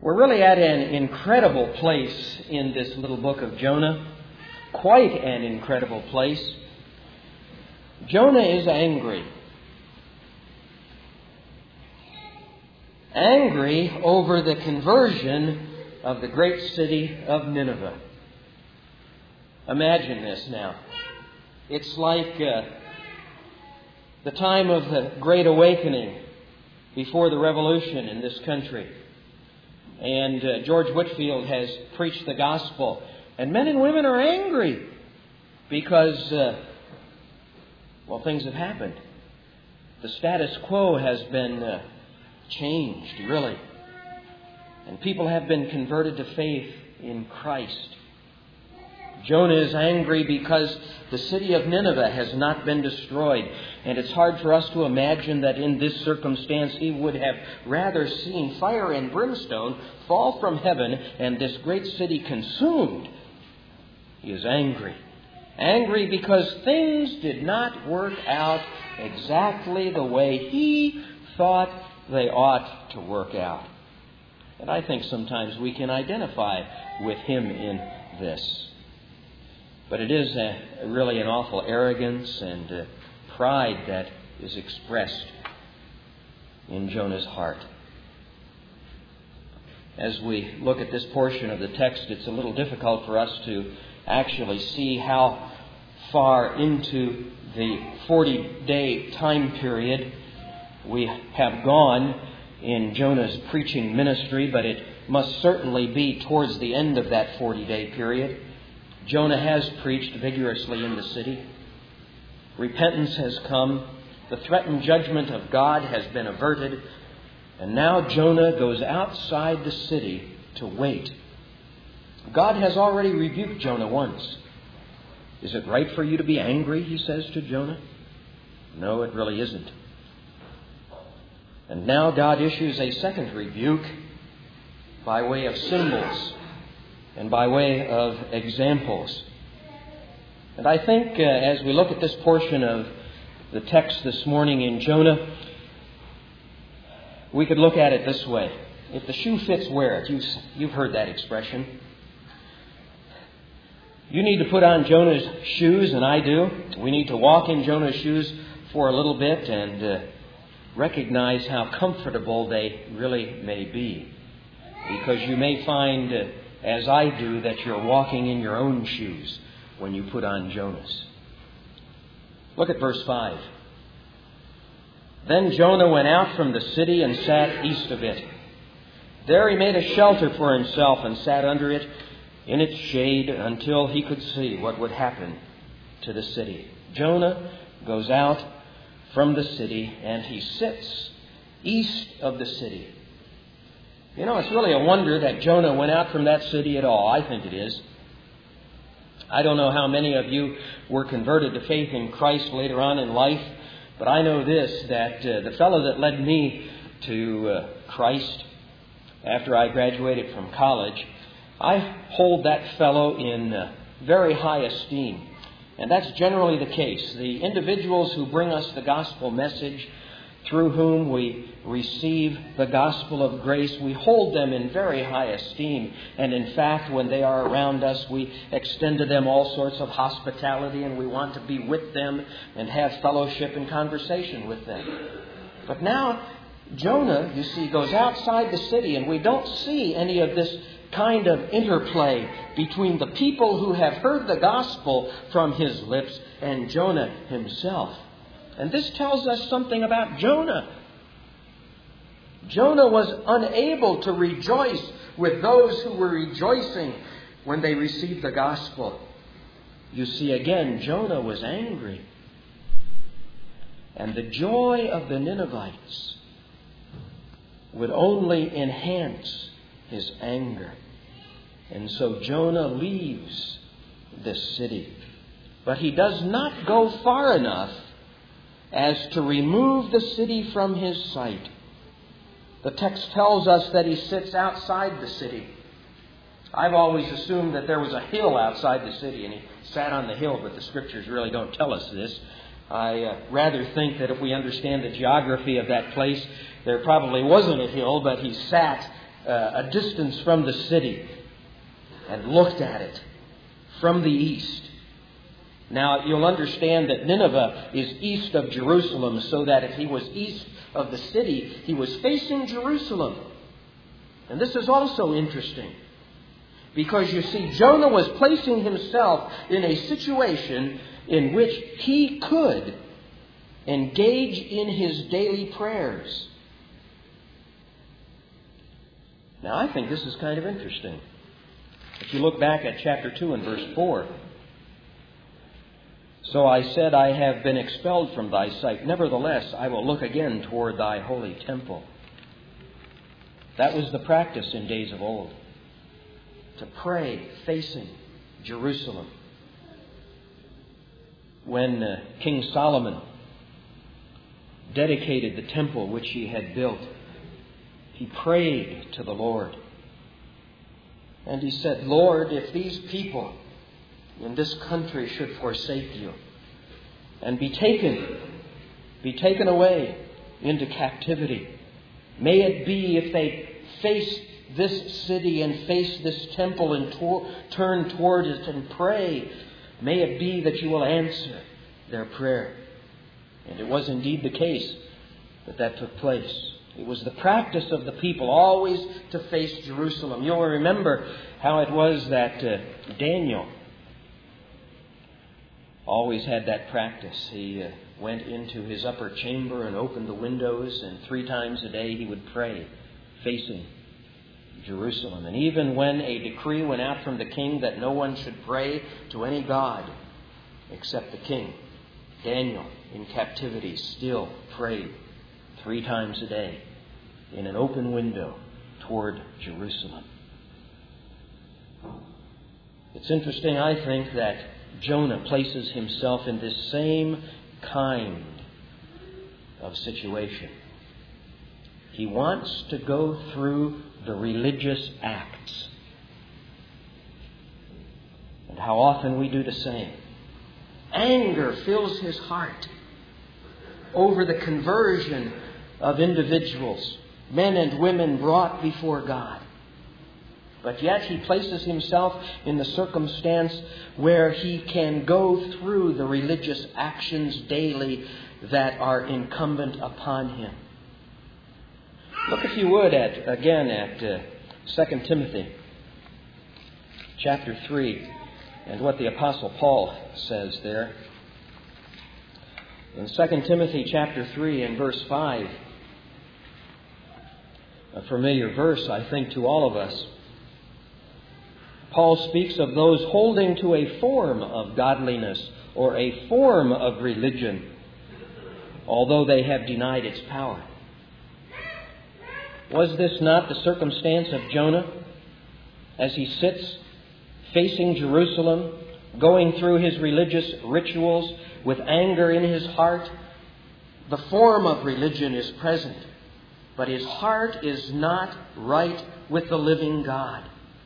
We're really at an incredible place in this little book of Jonah. Quite an incredible place. Jonah is angry. Angry over the conversion of the great city of Nineveh. Imagine this now. It's like the time of the Great Awakening before the Revolution in this country. And George Whitefield has preached the gospel. And men and women are angry because, things have happened. The status quo has been changed, really. And people have been converted to faith in Christ. Jonah is angry because the city of Nineveh has not been destroyed. And it's hard for us to imagine that in this circumstance he would have rather seen fire and brimstone fall from heaven and this great city consumed. He is angry. Angry because things did not work out exactly the way he thought they ought to work out. And I think sometimes we can identify with him in this. But it is really an awful arrogance and pride that is expressed in Jonah's heart. As we look at this portion of the text, it's a little difficult for us to actually see how far into the 40-day time period we have gone in Jonah's preaching ministry, but it must certainly be towards the end of that 40-day period. Jonah has preached vigorously in the city. Repentance has come. The threatened judgment of God has been averted. And now Jonah goes outside the city to wait. God has already rebuked Jonah once. Is it right for you to be angry, he says to Jonah? No, it really isn't. And now God issues a second rebuke by way of symbols and by way of examples. And I think as we look at this portion of the text this morning in Jonah, we could look at it this way. If the shoe fits, wear it. You've heard that expression. You need to put on Jonah's shoes, and I do. We need to walk in Jonah's shoes for a little bit and recognize how comfortable they really may be. Because you may find, as I do, that you're walking in your own shoes when you put on Jonah's. Look at verse 5. Then Jonah went out from the city and sat east of it. There he made a shelter for himself and sat under it in its shade until he could see what would happen to the city. Jonah goes out from the city and he sits east of the city. You know, it's really a wonder that Jonah went out from that city at all. I think it is. I don't know how many of you were converted to faith in Christ later on in life, but I know this, that the fellow that led me to Christ after I graduated from college, I hold that fellow in very high esteem. And that's generally the case. The individuals who bring us the gospel message, through whom we receive the gospel of grace, we hold them in very high esteem. And in fact, when they are around us, we extend to them all sorts of hospitality, and we want to be with them and have fellowship and conversation with them. But now, Jonah, you see, goes outside the city, and we don't see any of this kind of interplay between the people who have heard the gospel from his lips and Jonah himself. And this tells us something about Jonah. Jonah was unable to rejoice with those who were rejoicing when they received the gospel. You see, again, Jonah was angry. And the joy of the Ninevites would only enhance his anger. And so Jonah leaves this city. But he does not go far enough as to remove the city from his sight. The text tells us that he sits outside the city. I've always assumed that there was a hill outside the city and he sat on the hill, but the Scriptures really don't tell us this. I rather think that if we understand the geography of that place, there probably wasn't a hill, but he sat a distance from the city and looked at it from the east. Now, you'll understand that Nineveh is east of Jerusalem, so that if he was east of the city, he was facing Jerusalem. And this is also interesting, because you see, Jonah was placing himself in a situation in which he could engage in his daily prayers. Now, I think this is kind of interesting. If you look back at chapter 2 and verse 4, "So I said, I have been expelled from thy sight. Nevertheless, I will look again toward thy holy temple." That was the practice in days of old, to pray facing Jerusalem. When King Solomon dedicated the temple which he had built, he prayed to the Lord. And he said, "Lord, if these people in this country should forsake you and be taken away into captivity, may it be, if they face this city and face this temple and turn toward it and pray, may it be that you will answer their prayer." And it was indeed the case that took place. It was the practice of the people always to face Jerusalem. You'll remember how it was that Daniel always had that practice. He went into his upper chamber and opened the windows, and 3 times a day he would pray facing Jerusalem. And even when a decree went out from the king that no one should pray to any god except the king, Daniel, in captivity, still prayed 3 times a day in an open window toward Jerusalem. It's interesting, I think, that Jonah places himself in this same kind of situation. He wants to go through the religious acts. And how often we do the same. Anger fills his heart over the conversion of individuals, men and women brought before God. But yet he places himself in the circumstance where he can go through the religious actions daily that are incumbent upon him. Look, if you would, at 2 Timothy chapter 3 and what the Apostle Paul says there. In 2 Timothy chapter 3 and verse 5, a familiar verse, I think, to all of us, Paul speaks of those holding to a form of godliness or a form of religion, although they have denied its power. Was this not the circumstance of Jonah as he sits facing Jerusalem, going through his religious rituals with anger in his heart? The form of religion is present, but his heart is not right with the living God.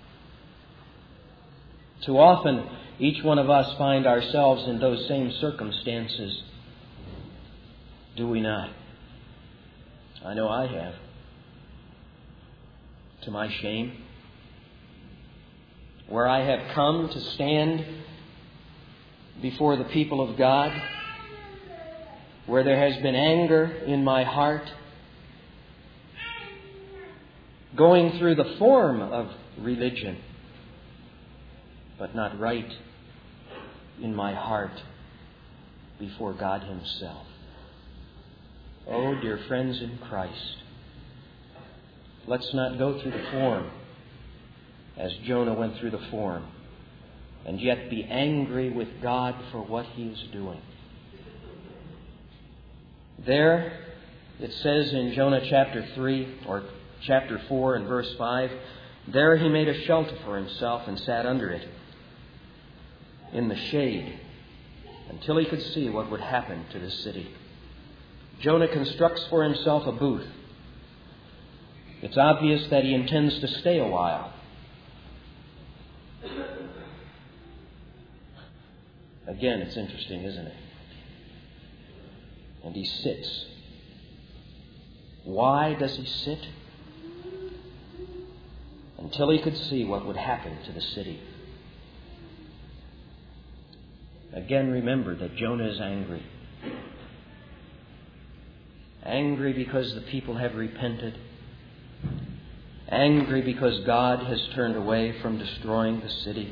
Too often, each one of us find ourselves in those same circumstances. Do we not? I know I have. To my shame. Where I have come to stand before the people of God, where there has been anger in my heart, going through the form of religion, but not right in my heart before God Himself. Oh, dear friends in Christ, let's not go through the form as Jonah went through the form, and yet be angry with God for what He is doing. There, it says in Jonah chapter 3 or chapter 4 and verse 5, there he made a shelter for himself and sat under it in the shade until he could see what would happen to the city. Jonah constructs for himself a booth. It's obvious that he intends to stay a while. Again, it's interesting, isn't it? And he sits. Why does he sit? until he could see what would happen to the city. Again, remember that Jonah is angry. Angry because the people have repented. Angry because God has turned away from destroying the city.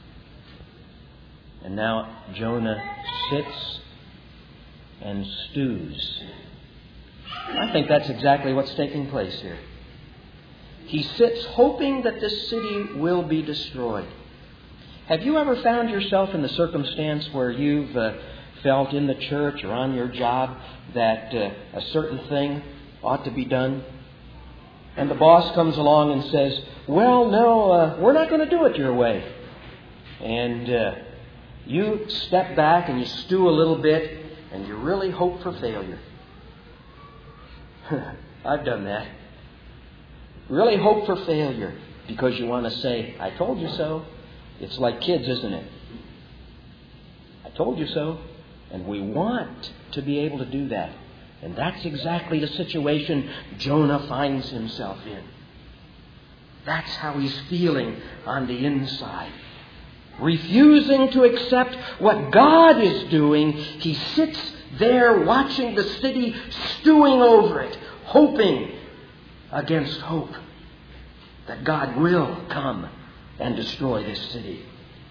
And now Jonah sits and stews. I think that's exactly what's taking place here. He sits hoping that this city will be destroyed. Have you ever found yourself in the circumstance where you've felt in the church or on your job that a certain thing ought to be done? And the boss comes along and says, well, no, we're not going to do it your way. And you step back and you stew a little bit and you really hope for failure. I've done that. Really hope for failure because you want to say, I told you so. It's like kids, isn't it? I told you so. And we want to be able to do that. And that's exactly the situation Jonah finds himself in. That's how he's feeling on the inside. Refusing to accept what God is doing, he sits there watching the city, stewing over it, hoping against hope that God will come and destroy this city.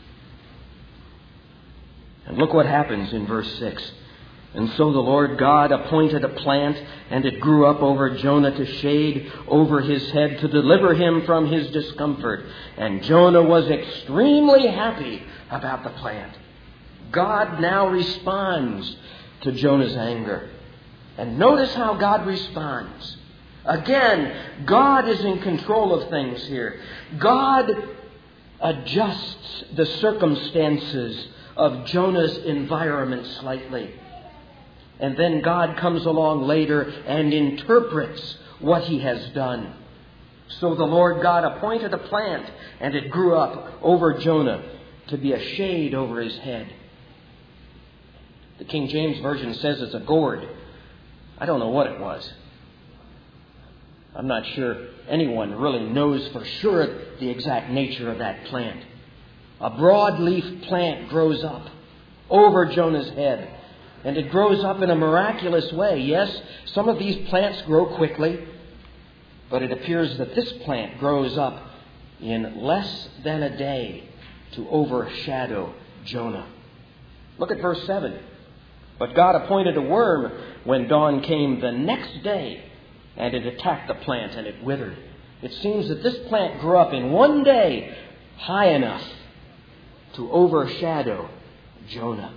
And look what happens in verse 6. And so the Lord God appointed a plant, and it grew up over Jonah to shade over his head to deliver him from his discomfort. And Jonah was extremely happy about the plant. God now responds to Jonah's anger. And notice how God responds. Again, God is in control of things here. God adjusts the circumstances of Jonah's environment slightly. And then God comes along later and interprets what he has done. So the Lord God appointed a plant, and it grew up over Jonah to be a shade over his head. The King James Version says it's a gourd. I don't know what it was. I'm not sure anyone really knows for sure the exact nature of that plant. A broadleaf plant grows up over Jonah's head. And it grows up in a miraculous way. Yes, some of these plants grow quickly, but it appears that this plant grows up in less than a day to overshadow Jonah. Look at verse 7. But God appointed a worm when dawn came the next day, and it attacked the plant and it withered. It seems that this plant grew up in one day high enough to overshadow Jonah.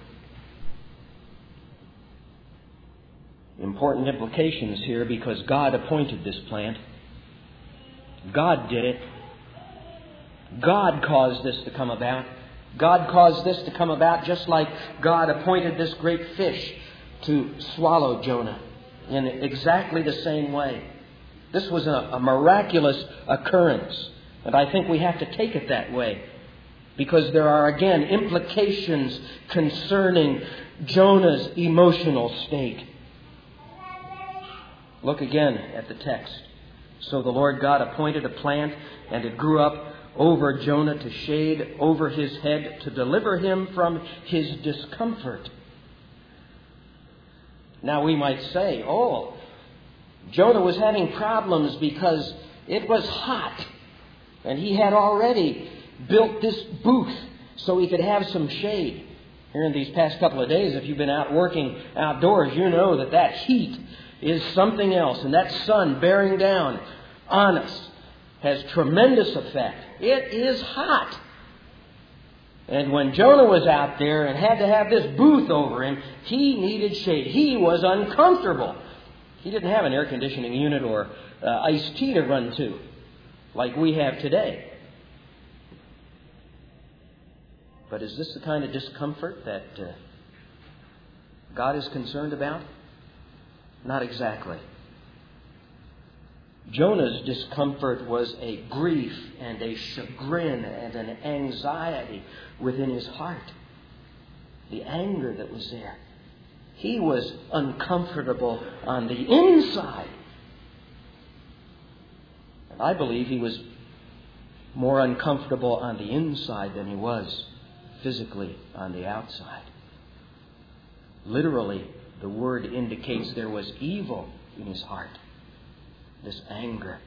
Important implications here because God appointed this plant. God did it. God caused this to come about. God caused this to come about just like God appointed this great fish to swallow Jonah in exactly the same way. This was a miraculous occurrence. And I think we have to take it that way. Because there are, again, implications concerning Jonah's emotional state. Look again at the text. So the Lord God appointed a plant, and it grew up over Jonah to shade over his head to deliver him from his discomfort. Now we might say, Jonah was having problems because it was hot, and he had already built this booth so he could have some shade. Here in these past couple of days, if you've been out working outdoors, you know that heat is something else. And that sun bearing down on us has tremendous effect. It is hot. And when Jonah was out there and had to have this booth over him, he needed shade. He was uncomfortable. He didn't have an air conditioning unit or iced tea to run to like we have today. But is this the kind of discomfort that God is concerned about? Not exactly. Jonah's discomfort was a grief and a chagrin and an anxiety within his heart. The anger that was there. He was uncomfortable on the inside. And I believe he was more uncomfortable on the inside than he was physically on the outside. Literally, the word indicates there was evil in his heart, this anger.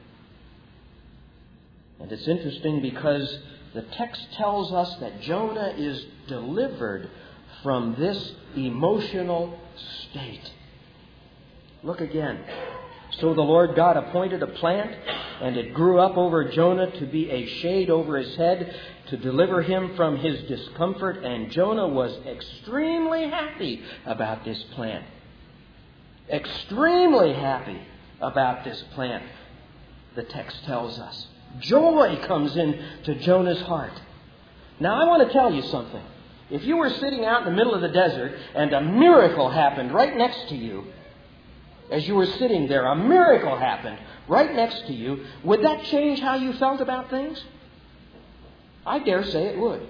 And it's interesting because the text tells us that Jonah is delivered from this emotional state. Look again. So the Lord God appointed a plant, and it grew up over Jonah to be a shade over his head, to deliver him from his discomfort. And Jonah was extremely happy about this plant. Extremely happy about this plant, the text tells us. Joy comes into Jonah's heart. Now I want to tell you something. If you were sitting out in the middle of the desert and a miracle happened right next to you, as you were sitting there, a miracle happened right next to you, would that change how you felt about things? I dare say it would.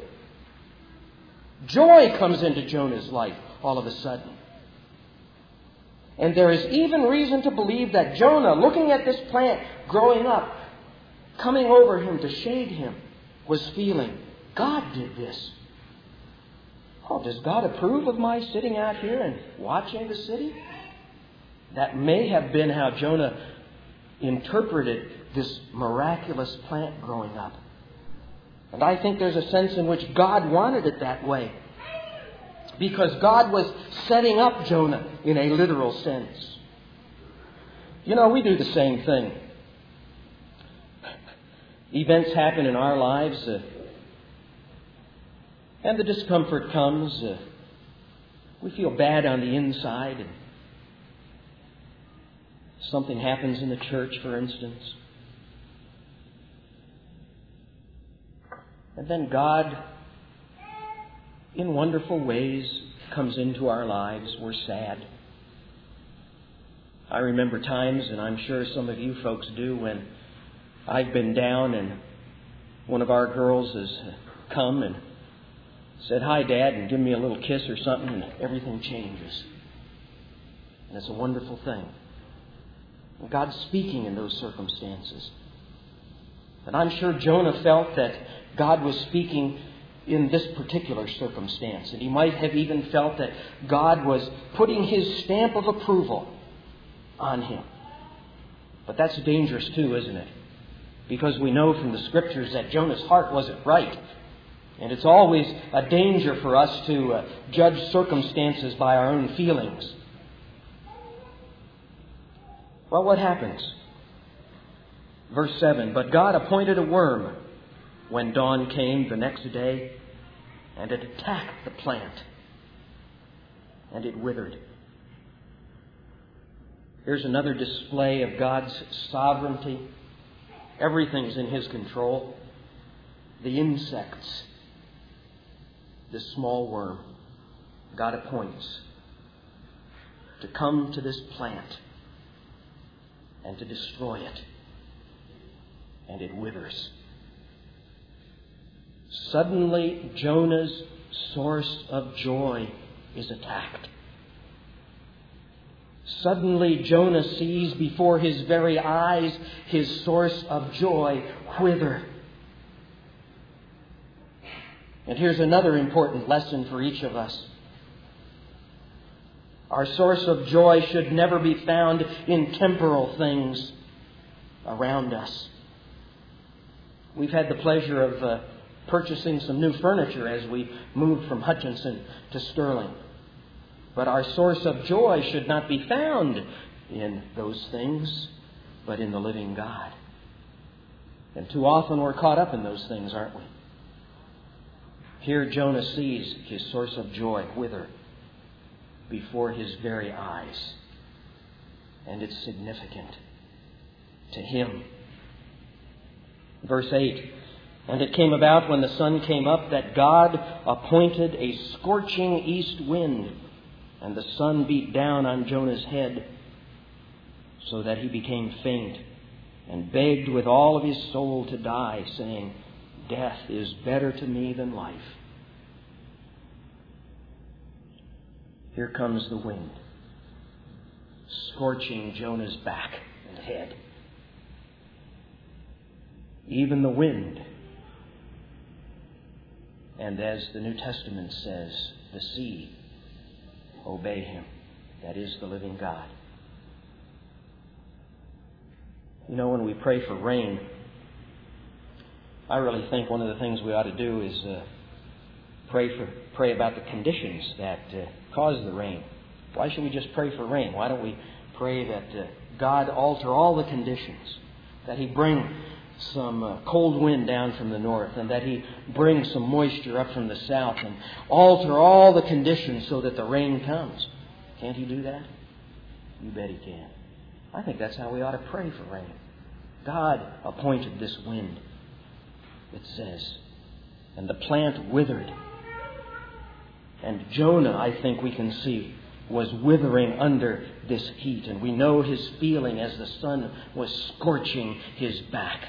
Joy comes into Jonah's life all of a sudden. And there is even reason to believe that Jonah, looking at this plant growing up, coming over him to shade him, was feeling, God did this. Oh, does God approve of my sitting out here and watching the city? That may have been how Jonah interpreted this miraculous plant growing up. And I think there's a sense in which God wanted it that way, because God was setting up Jonah in a literal sense. You know, we do the same thing. Events happen in our lives, and the discomfort comes. We feel bad on the inside. And something happens in the church, for instance. And then God, in wonderful ways, comes into our lives. We're sad. I remember times, and I'm sure some of you folks do, when I've been down and one of our girls has come and said, "Hi, Dad," and given me a little kiss or something, and everything changes. And it's a wonderful thing. And God's speaking in those circumstances. And I'm sure Jonah felt that God was speaking in this particular circumstance. And he might have even felt that God was putting his stamp of approval on him. But that's dangerous too, isn't it? Because we know from the Scriptures that Jonah's heart wasn't right. And it's always a danger for us to judge circumstances by our own feelings. Well, what happens? Verse 7, "But God appointed a worm when dawn came the next day, and it attacked the plant, and it withered." Here's another display of God's sovereignty. Everything's in His control. The insects, this small worm, God appoints to come to this plant and to destroy it. And it withers. Suddenly, Jonah's source of joy is attacked. Suddenly, Jonah sees before his very eyes his source of joy wither. And here's another important lesson for each of us. Our source of joy should never be found in temporal things around us. We've had the pleasure of purchasing some new furniture as we moved from Hutchinson to Sterling. But our source of joy should not be found in those things, but in the living God. And too often we're caught up in those things, aren't we? Here Jonah sees his source of joy wither before his very eyes. And it's significant to him. Verse 8, "And it came about when the sun came up that God appointed a scorching east wind, and the sun beat down on Jonah's head, so that he became faint, and begged with all of his soul to die, saying, 'Death is better to me than life.'" Here comes the wind, scorching Jonah's back and head. Even the wind And as the New Testament says, the sea obey Him. That is the living God. You know, when we pray for rain, I really think one of the things we ought to do is pray about the conditions that cause the rain. Why should we just pray for rain? Why don't we pray that God alter all the conditions, that He bring some cold wind down from the north, and that He bring some moisture up from the south, and alter all the conditions so that the rain comes? Can't He do that? You bet He can. I think that's how we ought to pray for rain. God appointed this wind, it says, and the plant withered. And Jonah, I think we can see, was withering under this heat. And we know his feeling as the sun was scorching his back.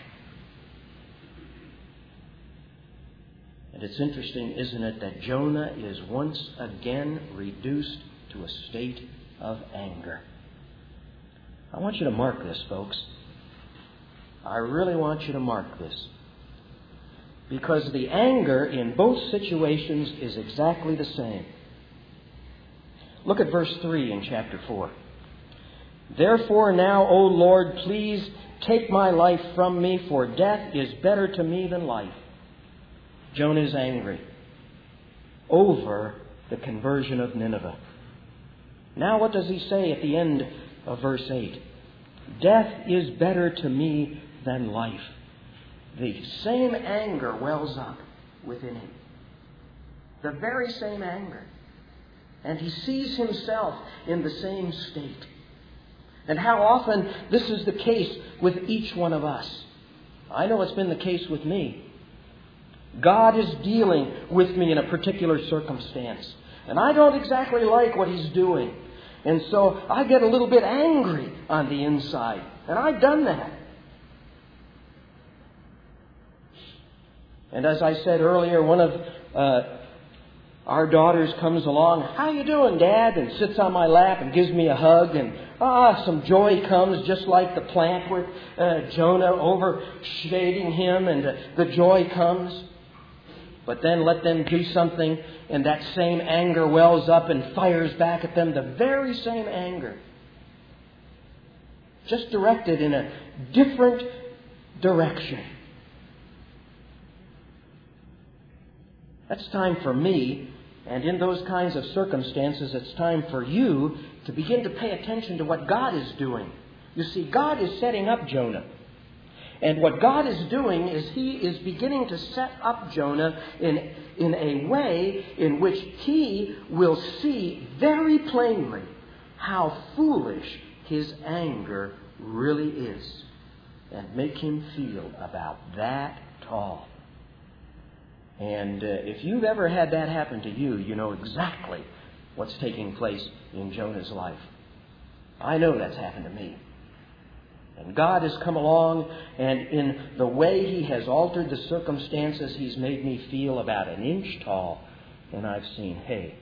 And it's interesting, isn't it, that Jonah is once again reduced to a state of anger. I want you to mark this, folks. I really want you to mark this. Because the anger in both situations is exactly the same. Look at verse 3 in chapter 4. Therefore now, O Lord, please take my life from me, for death is better to me than life. Jonah is angry over the conversion of Nineveh. Now what does he say at the end of verse 8? Death is better to me than life. The same anger wells up within him. The very same anger. And he sees himself in the same state. And how often this is the case with each one of us. I know it's been the case with me. God is dealing with me in a particular circumstance. And I don't exactly like what He's doing. And so I get a little bit angry on the inside. And I've done that. And as I said earlier, one of our daughters comes along. How you doing, Dad? And sits on my lap and gives me a hug. And some joy comes, just like the plant with Jonah overshading him. And the joy comes. But then let them do something, and that same anger wells up and fires back at them. The very same anger. Just directed in a different direction. That's time for me, and in those kinds of circumstances, it's time for you to begin to pay attention to what God is doing. You see, God is setting up Jonah. And what God is doing is He is beginning to set up Jonah in a way in which he will see very plainly how foolish his anger really is, and make him feel about that tall. And if you've ever had that happen to you, you know exactly what's taking place in Jonah's life. I know that's happened to me. And God has come along, and in the way He has altered the circumstances, He's made me feel about an inch tall. And I've seen, hey,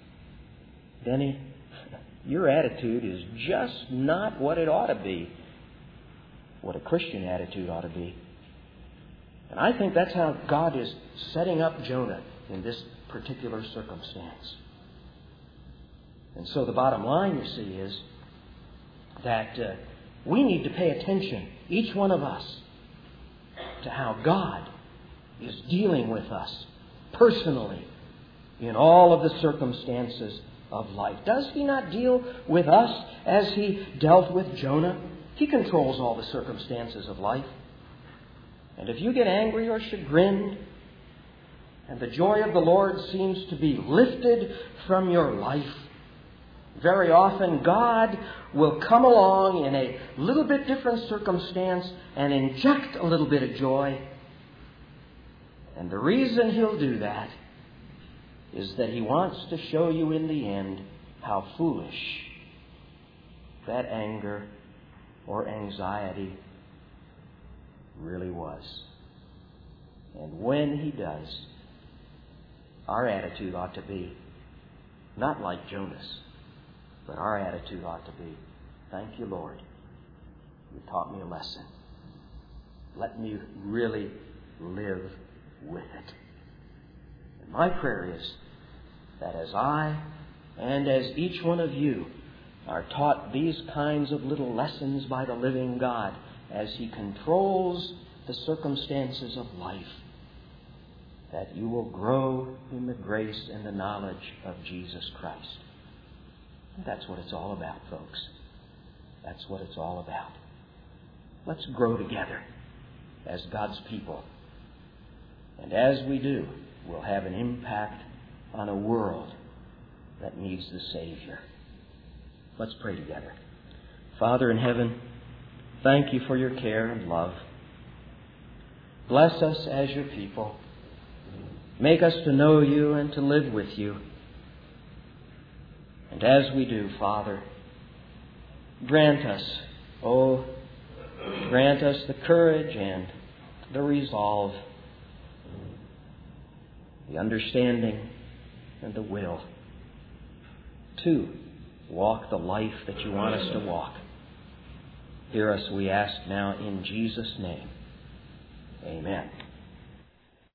Denny, your attitude is just not what it ought to be, what a Christian attitude ought to be. And I think that's how God is setting up Jonah in this particular circumstance. And so the bottom line, you see, is that we need to pay attention, each one of us, to how God is dealing with us personally in all of the circumstances of life. Does He not deal with us as He dealt with Jonah? He controls all the circumstances of life. And if you get angry or chagrined, and the joy of the Lord seems to be lifted from your life, very often God will come along in a little bit different circumstance and inject a little bit of joy. And the reason He'll do that is that He wants to show you in the end how foolish that anger or anxiety really was. And when He does, our attitude ought to be not like Jonah's, but our attitude ought to be, thank you, Lord. You taught me a lesson. Let me really live with it. My prayer is that as I and as each one of you are taught these kinds of little lessons by the living God as He controls the circumstances of life, that you will grow in the grace and the knowledge of Jesus Christ. And that's what it's all about, folks. That's what it's all about. Let's grow together as God's people. And as we do, we'll have an impact on a world that needs the Savior. Let's pray together. Father in heaven, thank you for your care and love. Bless us as your people. Make us to know you and to live with you. And as we do, Father, grant us the courage and the resolve, the understanding and the will to walk the life that you want us to walk. Hear us, we ask now, in Jesus' name. Amen.